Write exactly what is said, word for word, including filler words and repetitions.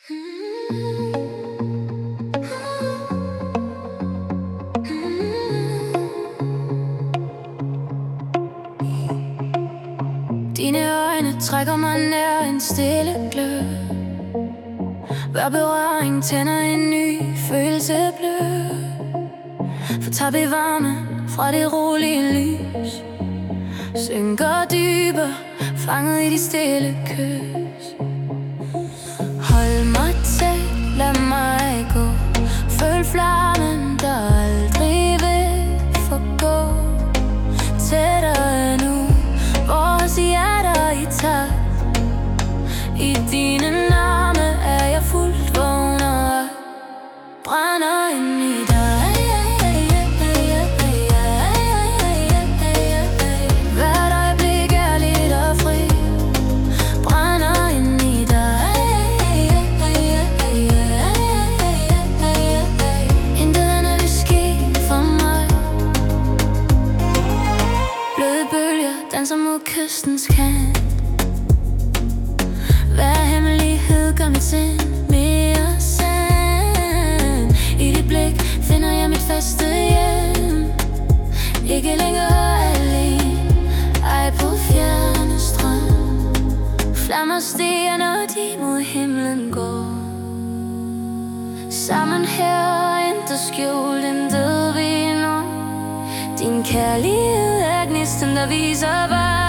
Dine øjne trækker mig nær en stille glød. Hver berøring tænder en ny følelse blød. For tager vi varme fra det rolige lys, synker dybere, fanget i de stille kys. Hold mig tæt, lad mig gå. Føl flammen, der aldrig vil forgå. Tættere nu, vores hjerter i takt. I dine arme er jeg fuldt vågen og brænder ind i dig. Hvert øjeblik er lidt og fri, brænder ind i dig. Intet andet vil ske for mig. Bløde bølger danser mod kystens kant. Hver hemmelighed gør mit sind mere sand. I dit blik finder jeg mit faste hjem. Ikke længere alene, ej på fjerne strøm. Flammer stiger, når de mod himlen går. Sammen her, intet skjult, intet vi når. Din kærlighed er gnisten, der viser vej.